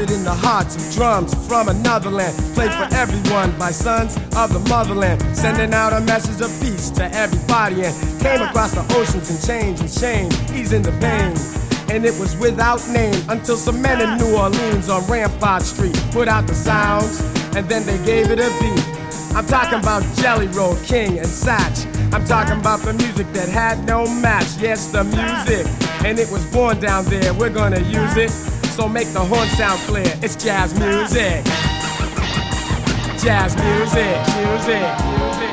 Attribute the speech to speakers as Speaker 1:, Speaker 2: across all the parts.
Speaker 1: rooted in the hearts of drums from another land, played for everyone by sons of the motherland, sending out a message of peace to everybody, and came across the oceans and change and shame, easing the pain. And it was without name until some men in New Orleans on Rampart Street put out the sounds, and then they gave it a beat. I'm talking about Jelly Roll, King, and Satch. I'm talking about the music that had no match. Yes, the music, and it was born down there. We're gonna use it, so make the horn sound clear. It's jazz music. Jazz music, music, music.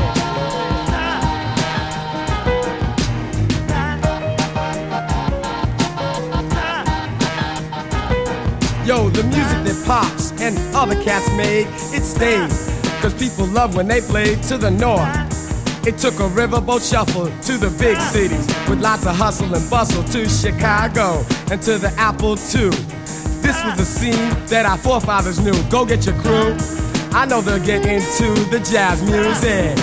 Speaker 1: Yo, the music that Pops and other cats made, it stayed. Cause people love when they played to the north. It took a riverboat shuffle to the big cities, with lots of hustle and bustle to Chicago and to the Apple II. This was the scene that our forefathers knew. Go get your crew. I know they'll get into the jazz music.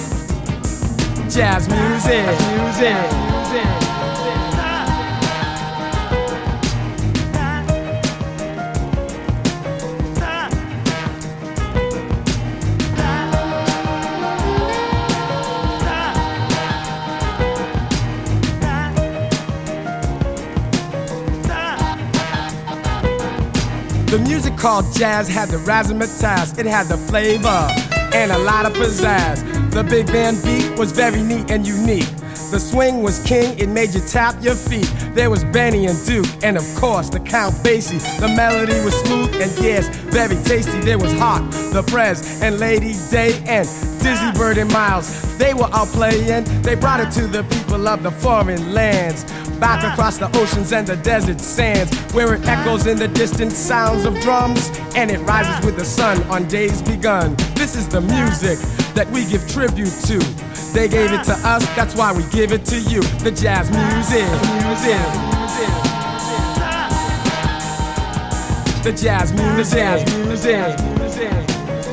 Speaker 1: Jazz music, music, music. The music called jazz had the razzmatazz, it had the flavor and a lot of pizzazz. The big band beat was very neat and unique. The swing was king, it made you tap your feet. There was Benny and Duke, and of course the Count Basie. The melody was smooth and yes, very tasty. There was Hawk, the Prez, and Lady Day, and Dizzy Bird and Miles. They were out playing, they brought it to the people of the foreign lands. Back across the oceans and the desert sands, where it echoes in the distant sounds of drums, and it rises with the sun on days begun. This is the music that we give tribute to. They gave it to us, that's why we give it to you. The jazz music, music. The jazz music, music, music.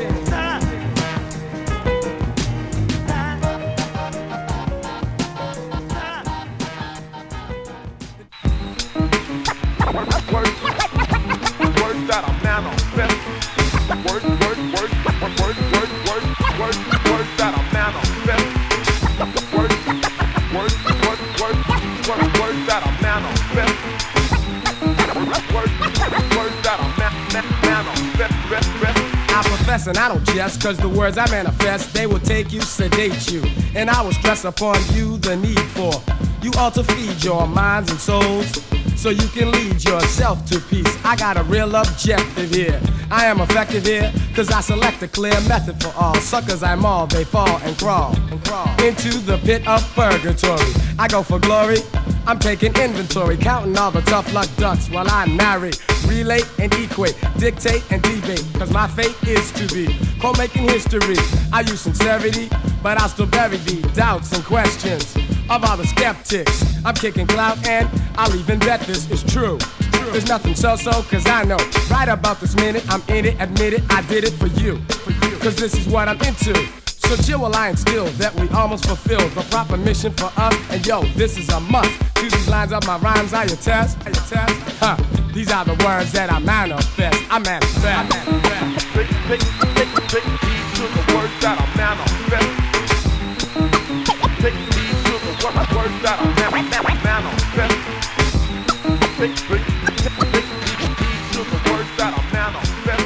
Speaker 1: And I don't jest, cause the words I manifest, they will take you, sedate you, and I will stress upon you the need for you all to feed your minds and souls, so you can lead yourself to peace. I got a real objective here. I am effective here, cause I select a clear method for all. Suckers I maul, they fall and crawl into the pit of purgatory. I go for glory, I'm taking inventory, counting all the tough luck ducks while I narrate, relate and equate, dictate and debate, cause my fate is to be co-making history. I use sincerity, but I'll still bury the doubts and questions of all the skeptics. I'm kicking clout and I'll even bet this is true. There's nothing so-so, cause I know right about this minute I'm in it, admit it, I did it for you. Cause this is what I'm into. So chill while I instill that we almost fulfilled the proper mission for us. And yo, this is a must. To these lines of my rhymes I attest. Huh, these are the words that I manifest. I manifest. Take heed to the words that I manifest. Take heed to the words that I manifest. Take heed to the words that I manifest.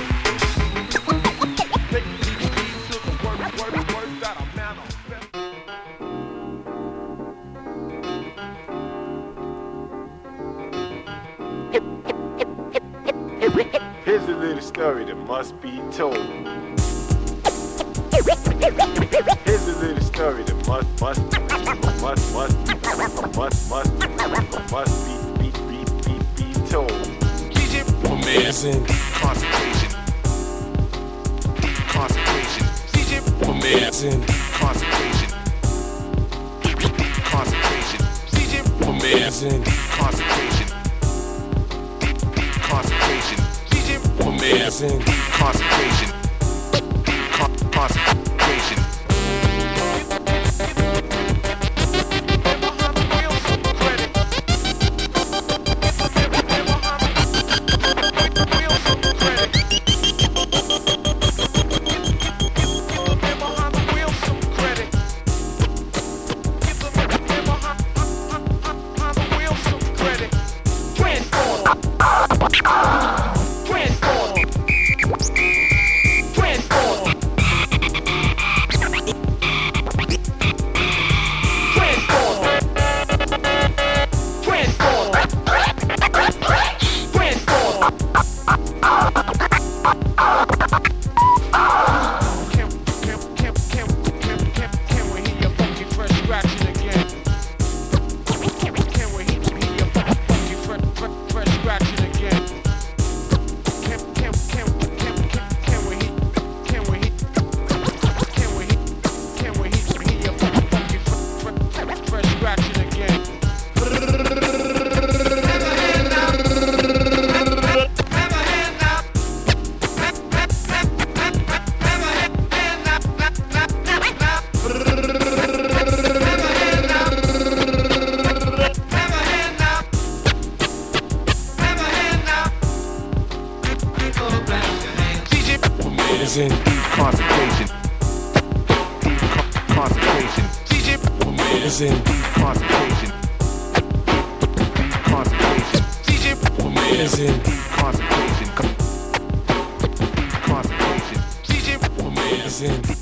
Speaker 1: Take heed to the words that I manifest.
Speaker 2: Here's a little story that must be told. Here's a little story that must be told.
Speaker 3: Concentration. Concentration. Concentration. Concentration. Concentration. Concentration. Concentration. Concentration. Concentration. Concentration.
Speaker 1: As in
Speaker 3: concentration. Concentration. DJ Superman.
Speaker 1: as in
Speaker 3: Concentration. Concentration. DJ Superman.
Speaker 1: as in
Speaker 3: Concentration. Concentration. DJ Superman.
Speaker 1: as in